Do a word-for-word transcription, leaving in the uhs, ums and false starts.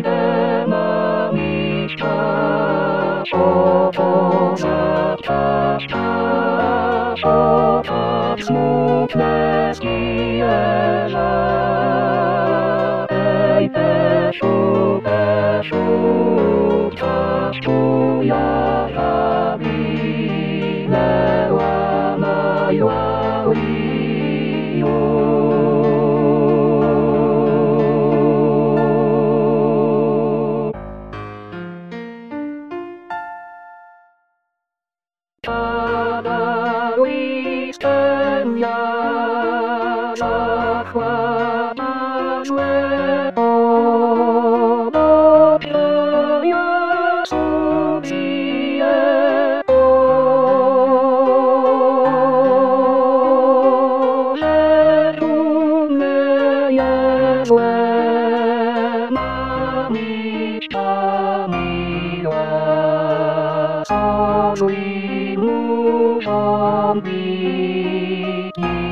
idę na mistrza, oto zapczać czas, oczać smutne skierza. Ej, Pesiu, Pesiu, czas tuja zawinęła najła wiju. Pada listem ja zachłada złe owoce, ja sobie o, że trudne jest złe na mistrza miła, co zły muszą być.